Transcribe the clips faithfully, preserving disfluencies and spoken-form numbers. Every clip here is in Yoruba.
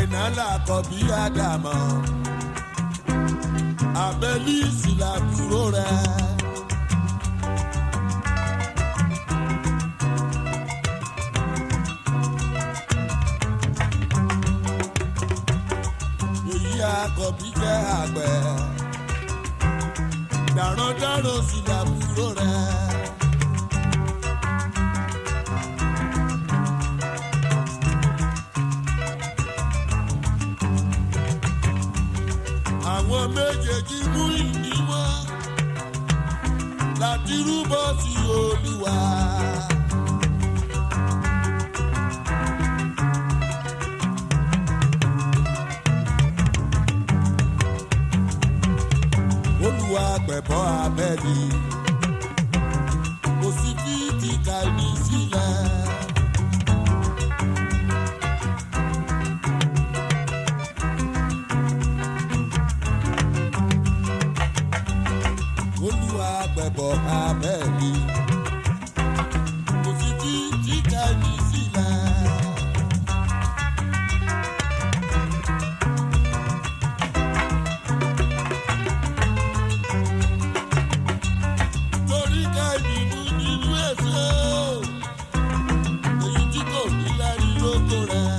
Àìnálà kọ bí Ádámọ̀, Abẹ́lí sì làbúrò rẹ̀. Èyí àkọ́bí jẹ́ àgbẹ̀, dàrọ́dàrọ́ sì làbúrò rẹ̀. Àwọn méjèèjì mú ìní wọn láti rúbọ sí Olúwa. Olúwa gbẹ̀bọ́ Ábẹ́lì, kò sí bí ti Káínì sílẹ̀. Olúwa gbẹ̀bọ́ Ábẹ́lì, kò sí bí ti Káínì sílẹ̀. Torí Káínì mú nínú èso, èyí tí kò ní lárí lóko rẹ̀.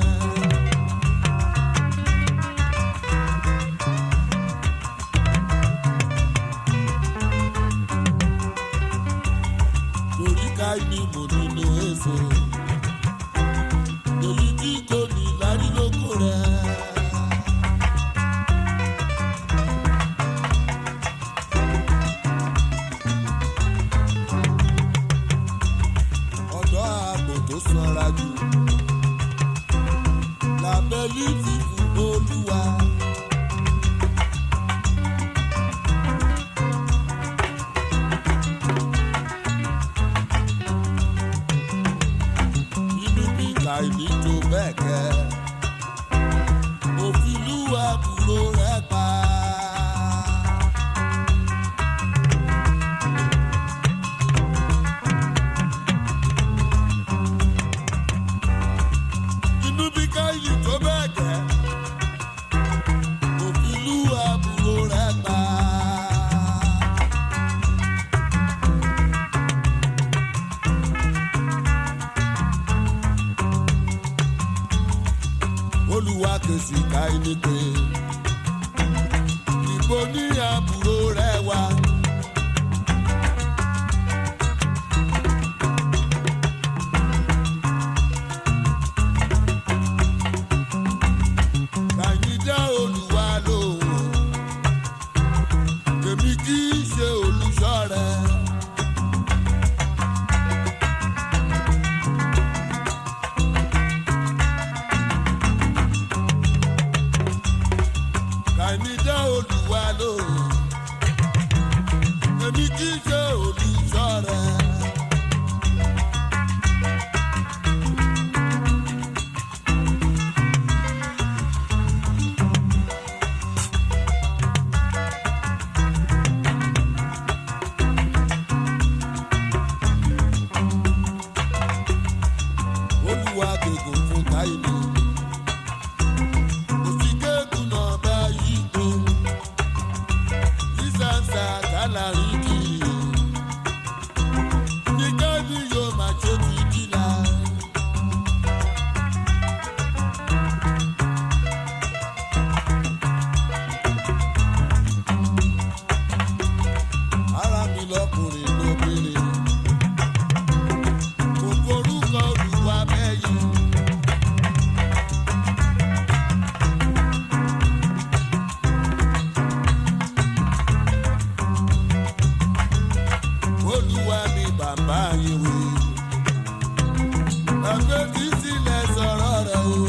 Torí Káínì mú nínú èso, èyí tí kò ní lárí lóko rẹ̀. Ọ̀dọ́ àgbò tó sanra jù l'Ábẹ́lì fi fún Olúwa. Inú bí Káínì tó bẹ́ẹ̀ gẹ́, ó fi lù àbúrò rẹ̀ pa. Inú bí Káínì tó bẹ́ẹ̀ gẹ́, ó fi lù àbúrò rẹ̀ pa. Olúwa ké sí Káínì pé, níbo ni àbúrò rẹ̀ wà? Káínì dá Olúwa lóhùn, èmi kì í ṣe olùṣọ́ rẹ. Káínì dá Olúwa lóhùn, èmi kì í ṣe olùṣọ́ rẹ. Olúwa gbogbo fún Káínì, kò sí gégùn náà báyìí tó, lísànsà kálárì kiri, ní Káínì yóò máa ṣe fìdílà. Ara mi lọkùnrin lóbìnrin, kò forúkọ Olúwa bẹ́yìn. Olúwa ni bàbá yín wí, ẹgbẹ́ tí sílẹ̀ sọ̀rọ̀ rẹ̀ o.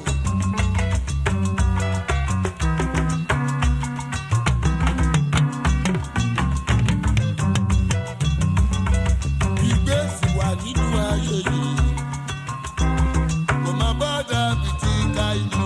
Ìgbésí wà nínú ayé yìí, kò má bá dàbí ti Káínì.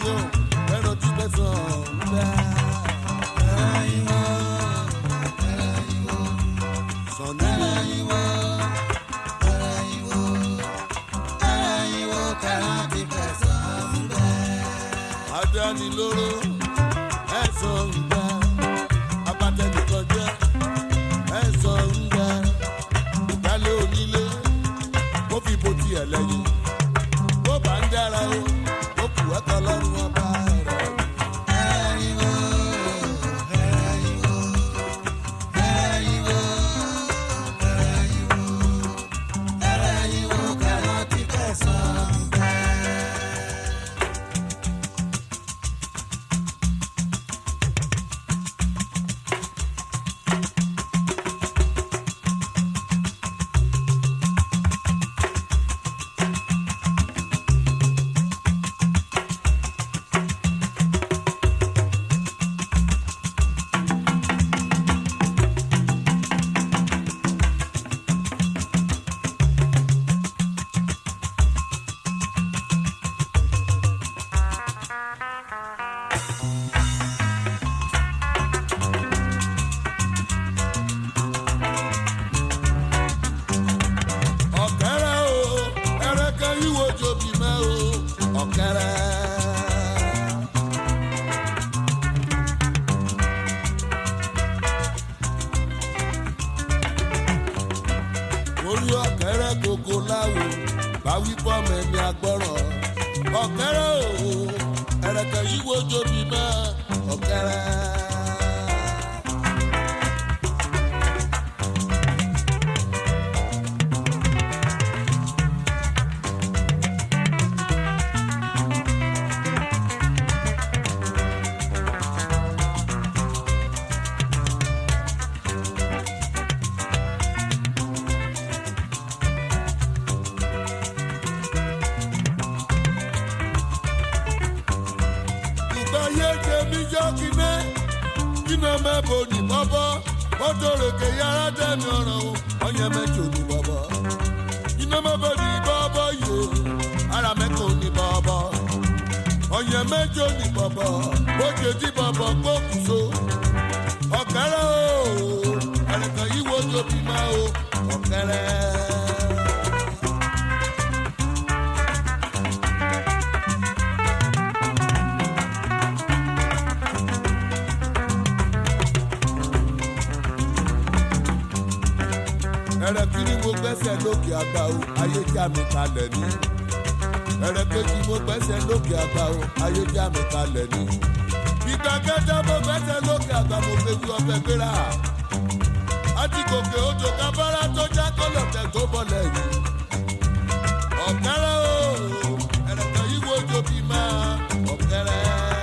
wo ẹran tí fẹsán ń bẹ. ẹyin wo ẹyin wo sọ̀nù ẹyin wo ẹyin wo ẹyin wo kẹran tí fẹsán ń bẹ. adánilóró ẹ̀sán ń bẹ abatẹnìkan jẹ́ ẹ̀sán ń bẹ ìdálé onílé ó fi bo tiẹ̀ lẹ́yìn ó bá ń dára o ó kù ẹ́kọ̀ lọ́rùn ọba rẹ̀. ẹyin wo ẹyin wo ẹyin wo ẹyin wo ẹyin wo kẹran tí fẹsán ń bẹ. orí ọ̀kẹ́rẹ́ kòkó láwo báwí pọ́mọ ẹni agbọ́rọ̀ ọ̀kẹ́rẹ́ o ẹ̀rẹ̀kẹ́ yíwo jóbi mọ́ ọ̀kẹ́rẹ́. mẹ́bò ní bọ́bọ́ ó dòrèké yàrá dẹ́mi ọ̀ràn o ọ̀yẹ́ mẹ́jọ ní bọ́bọ́ iná mẹ́bò ní bọ́bọ́ yìí ara mẹ́kò ní bọ́bọ́ ọ̀yẹ́ mẹ́jọ ní bọ́bọ́ bójú tí bọ́bọ́ gbókùn so ọ̀kẹ́rẹ́ o ẹ̀rẹ̀kẹ́ yìí wo tóbi máa o ọ̀kẹ́rẹ́. ẹrẹ kìíní mo gbẹ́sẹ̀ lókè àgbà o ayé já mi kalẹ̀ ní. ẹrẹ kejì mo gbẹ́sẹ̀ lókè àgbà o ayé já mi kalẹ̀ ní. ìgbà kẹta mo gbẹ́sẹ̀ lókè àgbà mo fẹ́ fi ọbẹ̀ gbéra. àti gòkè odò kábàárà tó já kọlọ̀tẹ̀ tó bọ̀lẹ̀ yìí. ọ̀kẹ́rẹ́ o ẹ̀rẹ̀kẹ́ yìí wo tóbi máa ọ̀kẹ́rẹ́.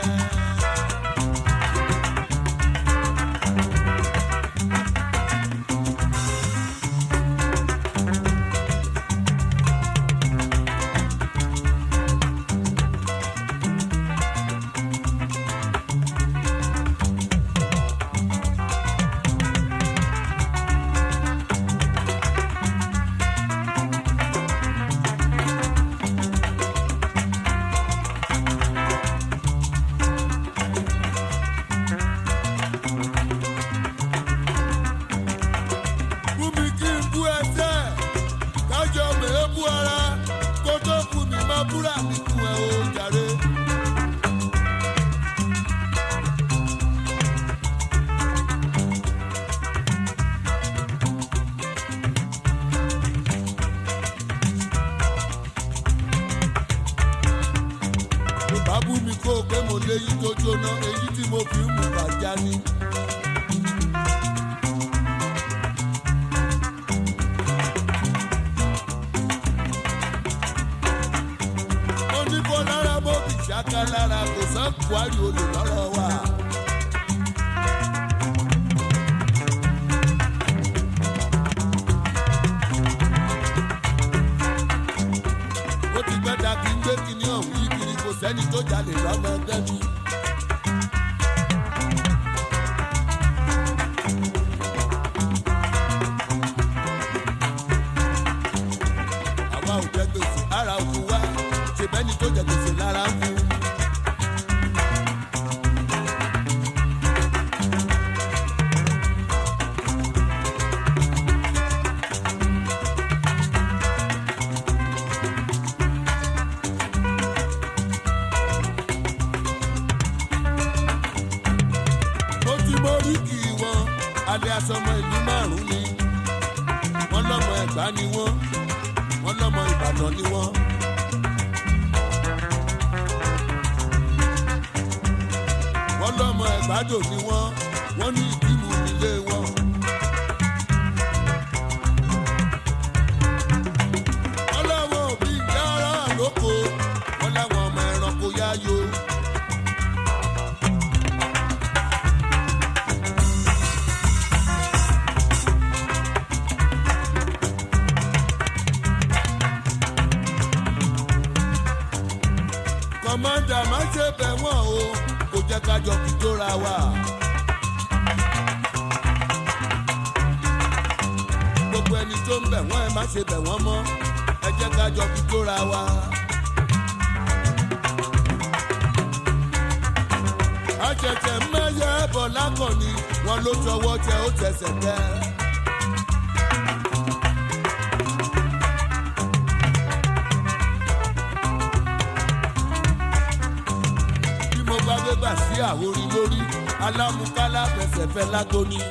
Búra mi kú ẹ o jàre. Bàbá bú mi kó o pé mo léyìí tó jóná èyí tí mo fi ń mú bàjá ní. Ṣáká lára kò sán kwari olè lọ́rọ̀ wa. Ó ti gbẹ́dà kí n gbé kíní ọ̀hún yí kiri kò sẹ́ni tó jalè lọ́mọ ẹgbẹ́ mi. Àwa ò jẹ gbèsè ara òkú wa ṣe bẹ́ni tó jẹ gbèsè lára ń fún. sọmọ ìlú márùn-ún ni wọ́n lọ́mọ Ẹ̀gbá ni wọ́n wọ́n lọ́mọ Ìbàdàn ni wọ́n. wọ́n lọ́mọ Ẹ̀gbádò ni wọ́n wọ́n ní Ìdìmú nílé wọn. wọ́n láwọn òbí yàrá lóko wọ́n láwọn ọmọ ẹranko yáyó. kọ̀mọ́ndà má ṣe bẹ̀ wọ́n o kò jẹ́ ká jọ kí tóra wa. gbogbo ẹni tó ń bẹ̀ wọ́n ẹ má ṣe bẹ̀ wọ́n mọ́ ẹ jẹ́ ká jọ kí tóra wa. àjẹjẹ mẹ́yẹ bọ̀ lákànní wọn ló tọwọ́ tẹ ó tẹsẹ̀ tẹ. gbà sí àwòrí lórí alámúkálá fẹsẹ̀fẹ́ lágóní.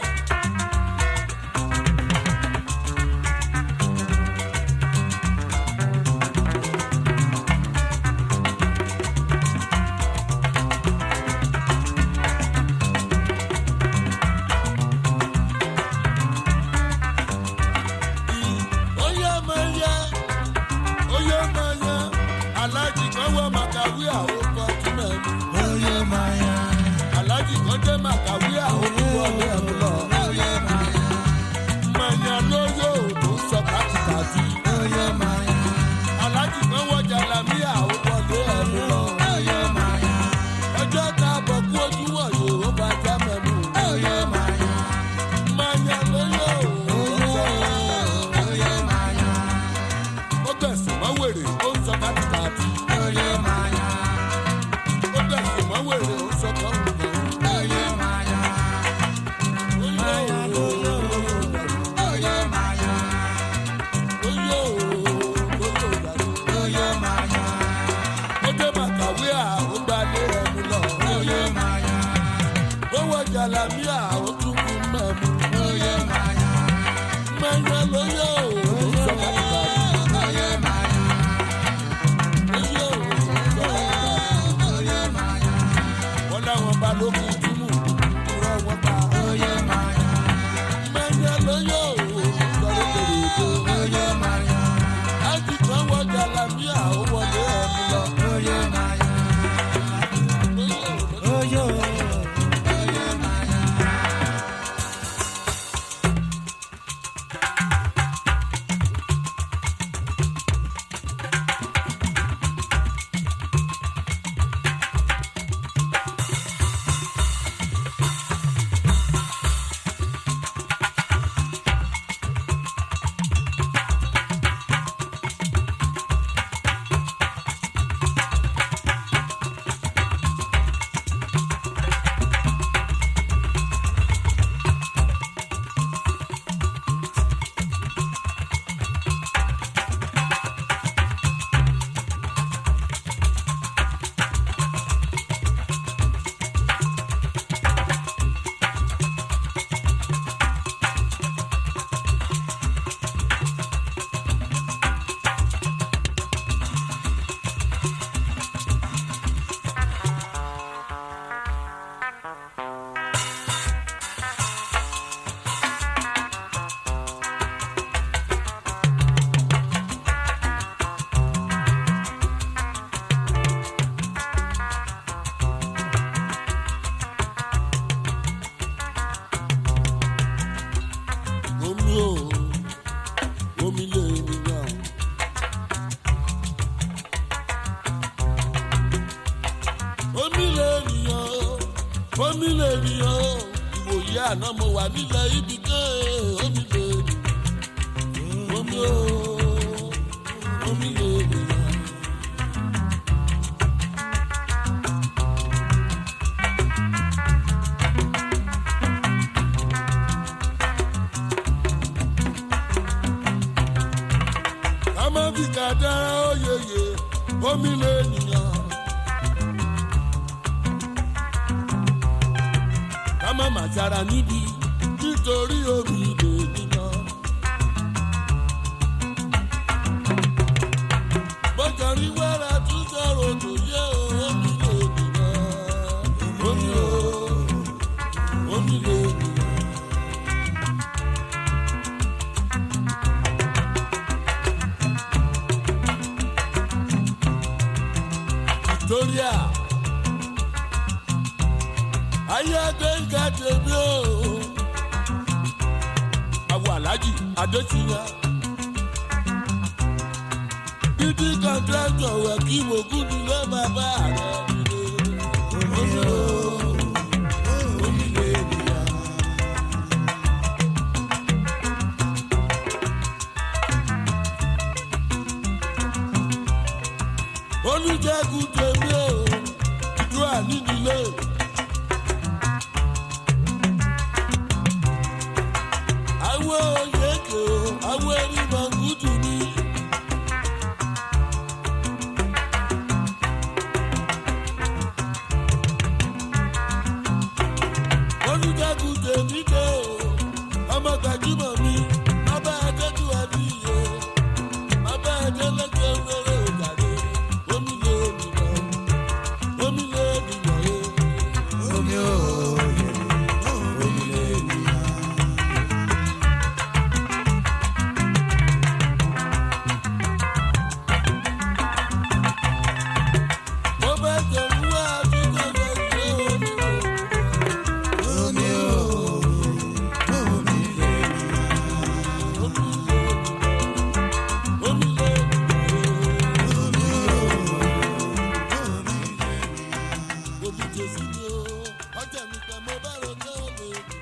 oyè mẹ́yẹ oyè mẹ́yẹ alájì kan wọ́n màkàwé àwọn ọkọ̀ tún mẹ́rin. Alájì kan jẹ́ màkàwé àwọn olùwọlé ẹ̀mú lọ. Màyà lóyò tó ń sọ kàtìkàtì. Alájì kan wọ jàlámí àwọn olùwọlé ẹ̀mú lọ. Ọjọ́ ta bọ̀ kú ojú wọ̀nyí ó bá já mẹ́mú. Màyà lóyò tó ń sọ kàtìkàtì. Ó gbẹ̀sùn mọ́ wèrè ó ń sọ kàtìkàtì. Ó gbẹ̀sùn mọ́ wèrè ó ń sọ kàtìkàtì. Jàlámíà ó tún kú mẹ́mu. Oyè màyà. Mẹ́yẹ lóyè ó sọ kàtìkàtì. Oyè màyà. Oyè ó sọ kàtìkàtì. Oyè màyà. Wọ́n láwọn balógun túmù ìrọ̀ wọn ta. Oyè màyà. Mẹ́yẹ lóyè ó sọ lókèrèkó. Oyè màyà. Ájì kan wọ jàlámíà ó wọlé ẹ̀mú lọ. Oyè màyà. Oyè ó. Ìwòye àná mo wà nílẹ̀ ibi kan omi lè omi o omi lè nìyàn. Ká má fi kàdára oyeye omi lè nìyàn. Ká má má sára níbi tí nítorí omi lè níná. bọ́jà rí wẹ́rẹ́ tún sọ̀rọ̀ tó yẹ omi lè níná. omi o omi lè níná. Victoria ayé agbẹ́ǹkà tèmi o àwọn aláàjì adétúnyà dídí kọ́ńtráktọ̀ wẹ̀ kí mo kú nílé bàbá rẹ̀ nílé omi o omi lè nìyà. olùjẹ́kù tèmi o ìlú ànínílé. àwọn oyèké o àwọn erimọ̀ gúdù ní. olùjẹ́kù tèmi dé o ọmọ gbajúmọ̀ mi bàbá adéjú àbíyé bàbá adélẹ́kẹ̀ wẹ́rẹ́ òjàre omi lè nìyọ̀ omi lè nìyọ̀ yé omi o omi lè nìyọ̀. mo bẹ tẹ̀wú wá àtúntò lè ṣe omi o omi o omi lè nìyọ̀ omi lè nìyọ̀ omi lè nìyọ̀ omi o omi lè nìyọ̀. omi jésù ni o ọjà mi kan mo bá rọ náà lè nìyọ̀.